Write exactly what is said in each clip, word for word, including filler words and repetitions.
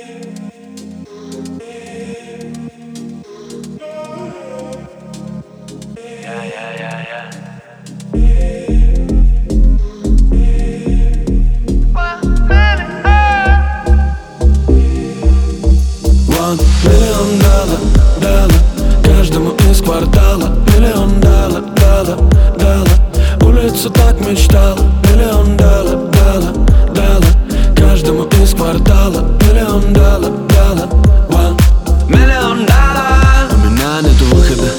Миллион дала, дала каждому из квартала. Миллион дала, дала, дала улицу так мечтала. Миллион дала, дала, дала каждому из квартала. Миллион дала, дала, one. Миллион дала. У меня нету выхода,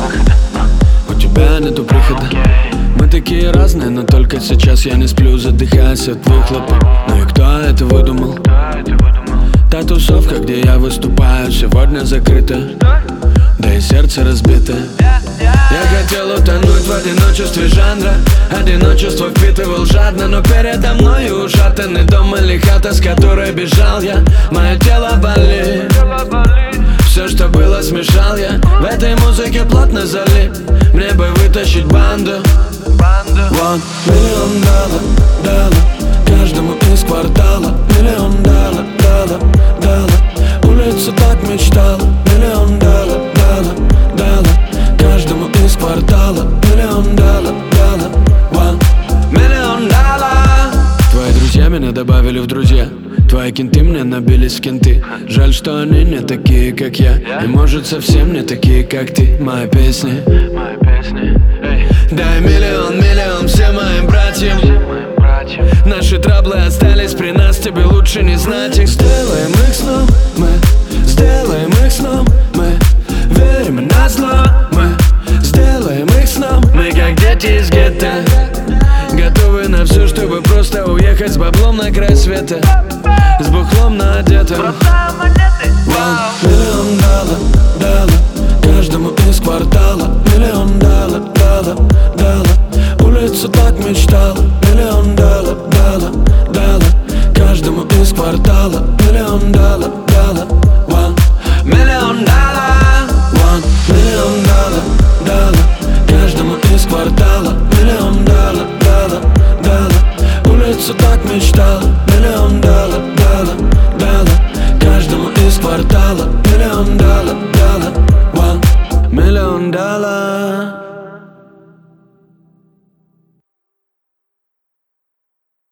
у тебя нету прихода. Мы такие разные, но только сейчас я не сплю, задыхаясь от выхлопа. Ну и кто это выдумал? Та тусовка, где я выступаю, сегодня закрыта, да и сердце разбито. Я хотел утонуть в одиночестве жанра, одиночество впитывал жадно, но передо мною ушатанный дом или хата, с которой бежал я. Мое тело болит, все, что было, смешал я. В этой музыке плотно залип, мне бы вытащить банду. One. Миллион дала, дала каждому из квартала. Миллион дала, дала, дала улицу так мечтала. Миллион дала, дала, дала каждому из квартала. Миллион дала, дала, one. Миллион дала. Твои друзья меня добавили в друзья, твои кенты мне набились в кенты. Жаль, что они не такие, как я, и может совсем не такие, как ты. Мои песни, мои песни. Дай миллион, миллион всем моим братьям. Наши траблы остались при нас, тебе лучше не знать их. Сделаем их сном, мы сделаем их сном, мы верим на зло, мы сделаем их сном. Мы как дети из гетто, готовы на все, чтобы просто уехать с баблом на край света, с бухлом на одетом. Миллион дала, дала каждому из квартала. Миллион дала, дала, дала улицу так мечтала. Миллион дала, дала, дала каждому из квартала. Миллион дала, дала, one. Миллион